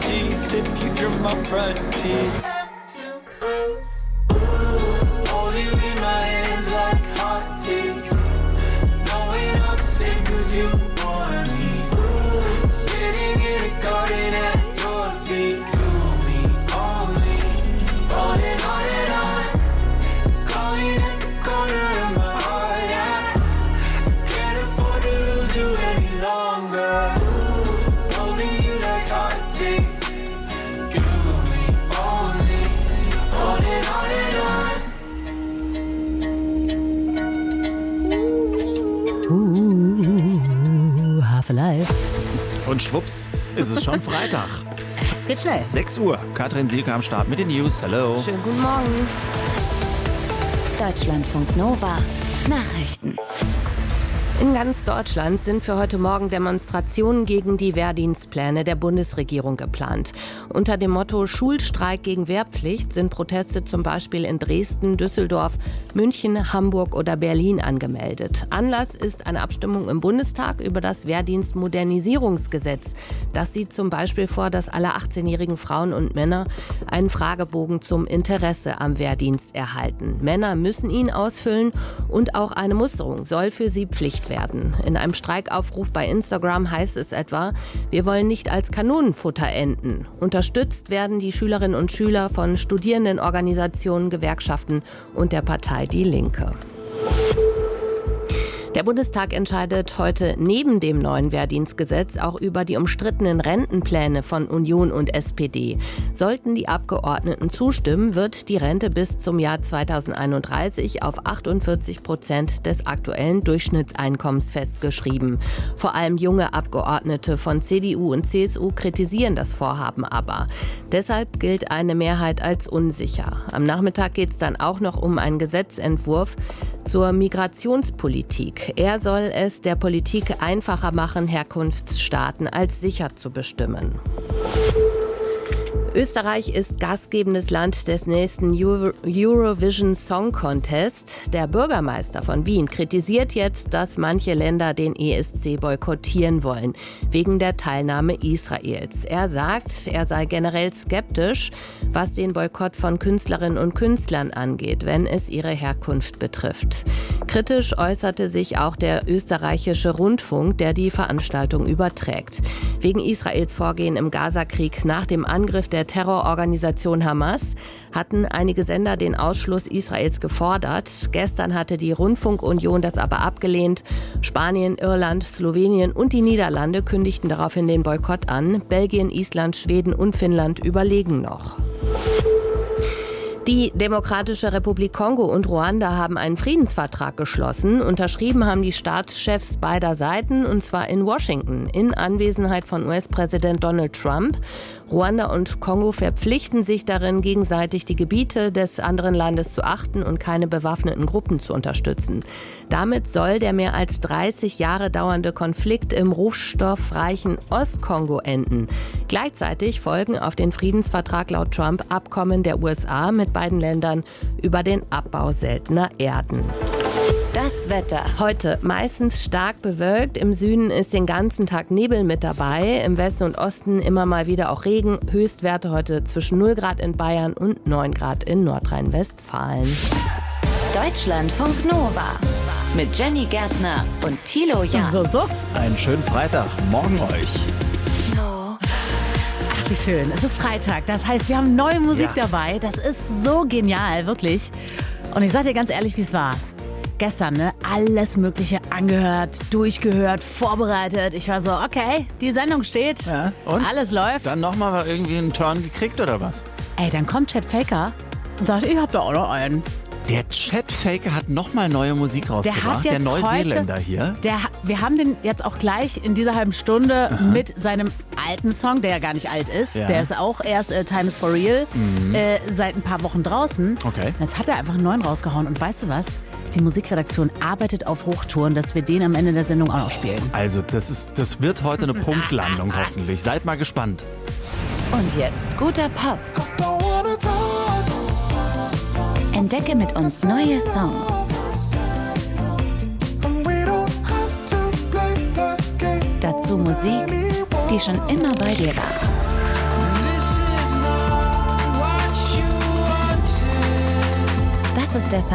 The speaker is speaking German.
sheets, sip you through my front teeth. Holding in my hands like hot tea. Knowing I'm safe 'cause you want me. Sitting in a garden at your feet. You me, only. On and on. Calling at the corner of my heart, yeah. Can't afford to lose you any longer. Holding you like hot tea. You me, only. On and on. Half Alive. Und schwupps, ist es schon Freitag. Es geht schnell. 6 Uhr. Katrin Sielke am Start mit den News. Hallo. Schönen guten Morgen. Deutschlandfunk Nova. Nachrichten. In ganz Deutschland sind für heute Morgen Demonstrationen gegen die Wehrdienstpläne der Bundesregierung geplant. Unter dem Motto Schulstreik gegen Wehrpflicht sind Proteste zum Beispiel in Dresden, Düsseldorf, München, Hamburg oder Berlin angemeldet. Anlass ist eine Abstimmung im Bundestag über das Wehrdienstmodernisierungsgesetz. Das sieht zum Beispiel vor, dass alle 18-jährigen Frauen und Männer einen Fragebogen zum Interesse am Wehrdienst erhalten. Männer müssen ihn ausfüllen und auch eine Musterung soll für sie Pflicht werden. In einem Streikaufruf bei Instagram heißt es etwa, wir wollen nicht als Kanonenfutter enden. Unterstützt werden die Schülerinnen und Schüler von Studierendenorganisationen, Gewerkschaften und der Partei Die Linke. Der Bundestag entscheidet heute neben dem neuen Wehrdienstgesetz auch über die umstrittenen Rentenpläne von Union und SPD. Sollten die Abgeordneten zustimmen, wird die Rente bis zum Jahr 2031 auf 48% des aktuellen Durchschnittseinkommens festgeschrieben. Vor allem junge Abgeordnete von CDU und CSU kritisieren das Vorhaben aber. Deshalb gilt eine Mehrheit als unsicher. Am Nachmittag geht es dann auch noch um einen Gesetzentwurf zur Migrationspolitik. Er soll es der Politik einfacher machen, Herkunftsstaaten als sicher zu bestimmen. Österreich ist gastgebendes Land des nächsten Eurovision Song Contest. Der Bürgermeister von Wien kritisiert jetzt, dass manche Länder den ESC boykottieren wollen, wegen der Teilnahme Israels. Er sagt, er sei generell skeptisch, was den Boykott von Künstlerinnen und Künstlern angeht, wenn es ihre Herkunft betrifft. Kritisch äußerte sich auch der österreichische Rundfunk, der die Veranstaltung überträgt. Wegen Israels Vorgehen im Gazakrieg nach dem Angriff der Terrororganisation Hamas hatten einige Sender den Ausschluss Israels gefordert. Gestern hatte die Rundfunkunion das aber abgelehnt. Spanien, Irland, Slowenien und die Niederlande kündigten daraufhin den Boykott an. Belgien, Island, Schweden und Finnland überlegen noch. Die Demokratische Republik Kongo und Ruanda haben einen Friedensvertrag geschlossen. Unterschrieben haben die Staatschefs beider Seiten, und zwar in Washington, in Anwesenheit von US-Präsident Donald Trump. Ruanda und Kongo verpflichten sich darin, gegenseitig die Gebiete des anderen Landes zu achten und keine bewaffneten Gruppen zu unterstützen. Damit soll der mehr als 30 Jahre dauernde Konflikt im rohstoffreichen Ostkongo enden. Gleichzeitig folgen auf den Friedensvertrag laut Trump Abkommen der USA mit beiden Ländern über den Abbau seltener Erden. Das Wetter. Heute meistens stark bewölkt. Im Süden ist den ganzen Tag Nebel mit dabei. Im Westen und Osten immer mal wieder auch Regen. Höchstwerte heute zwischen 0 Grad in Bayern und 9 Grad in Nordrhein-Westfalen. Deutschlandfunk Nova. Mit Jenny Gärtner und Thilo Jahn. So. Einen schönen Freitag. Morgen euch. Wie schön. Es ist Freitag. Das heißt, wir haben neue Musik dabei. Das ist so genial, wirklich. Und ich sag dir ganz ehrlich, wie es war. Gestern, ne? Alles Mögliche angehört, durchgehört, vorbereitet. Ich war so, okay, die Sendung steht. Ja, und? Alles läuft. Dann nochmal irgendwie einen Turn gekriegt, oder was? Ey, dann kommt Chet Faker und sagt, ich hab da auch noch einen. Der Chet Faker hat nochmal neue Musik rausgebracht. Der Neuseeländer hier. Wir haben den jetzt auch gleich in dieser halben Stunde mit seinem alten Song, der ja gar nicht alt ist. Ja. Der ist auch erst Time is for Real, seit ein paar Wochen draußen. Okay. Und jetzt hat er einfach einen neuen rausgehauen. Und weißt du was? Die Musikredaktion arbeitet auf Hochtouren, dass wir den am Ende der Sendung auch noch spielen. Also das wird heute eine Punktlandung hoffentlich. Seid mal gespannt. Und jetzt guter Pop. Entdecke mit uns neue Songs. Dazu Musik, die schon immer bei dir war. ist der Sound